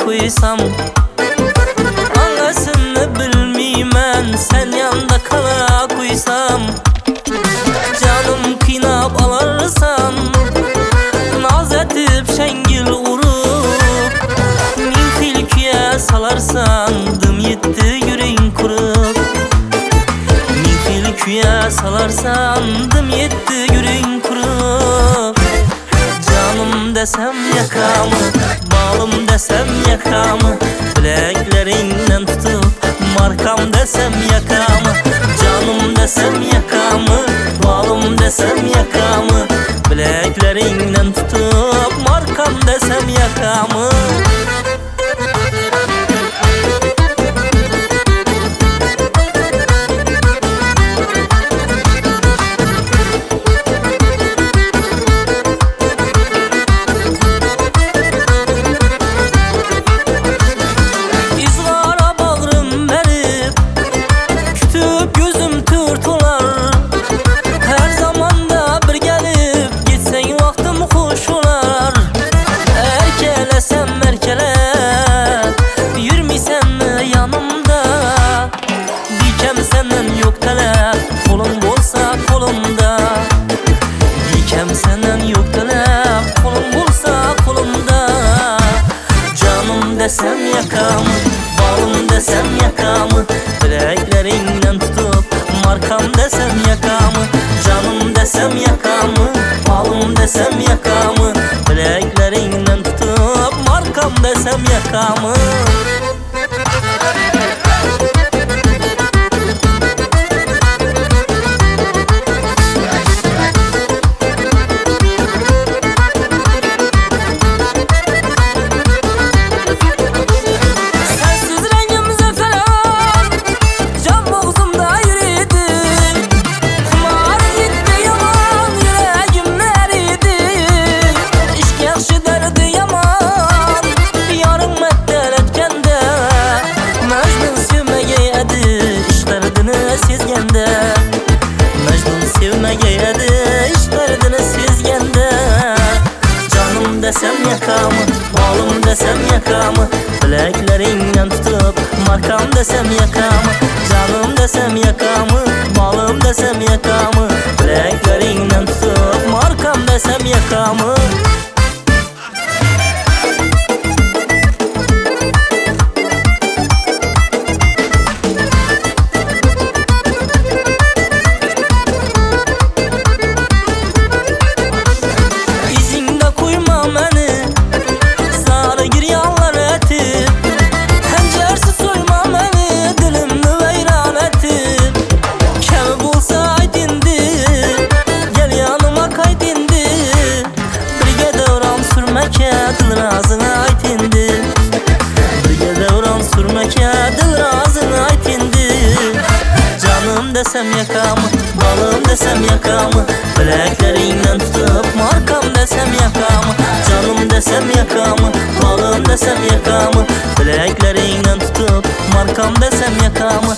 koysam, anasını bilmeymen sen yanında kala koysam. Canım kıynap alırsan, naz etip şengil urup, min tilkiye salarsan dım yetti yüreğin kurup. Min tilkiye salarsan dım yetti yüreğin kurup. Canım desem yakamı, balım desem yakamı, bileklerinden tutup markam desem yakamı. Canım desem yakamı, balım desem yakamı, bileklerinden tutup markam desem yakamı. Desem yakamı, balım desem yakamı, bileklerinden tutup markam desem yakamı. Canım desem yakamı, balım desem yakamı, bileklerinden tutup markam desem yakamı. Desem yakamı, balım desem yakamı, bileklerinden tutup markam desem yakamı. Canım desem yakamı, balım desem yakamı, bileklerinden tutup markam desem yakamı. Dil razına aytindi, birge devran sürmeke dil razına aytindi. Canım desem yakamı, balım desem yakamı, bileklerinden tutup markam desem yakamı. Canım desem yakamı, balım desem yakamı, bileklerinden tutup markam desem yakamı.